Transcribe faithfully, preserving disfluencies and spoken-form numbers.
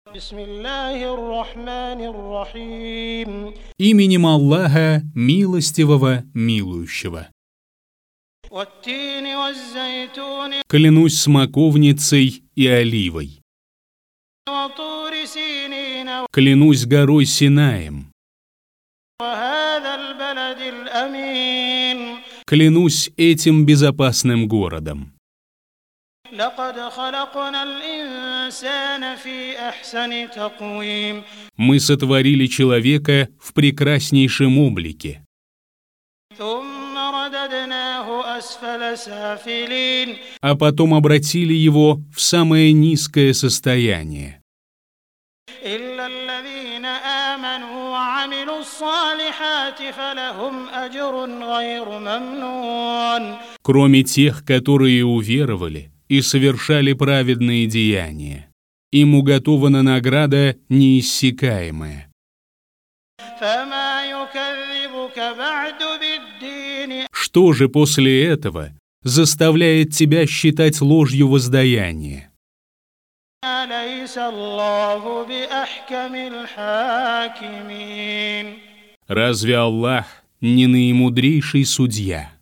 Именем Аллаха, милостивого, милующего. Клянусь смоковницей и оливой. Клянусь горой Синаем. Клянусь этим безопасным городом. Мы сотворили человека в прекраснейшем облике. А потом обратили его в самое низкое состояние. Кроме тех, которые уверовали и совершали праведные деяния, им уготована награда неиссякаемая. Что же после этого заставляет тебя считать ложью воздаяние? Разве Аллах не наимудрейший судья?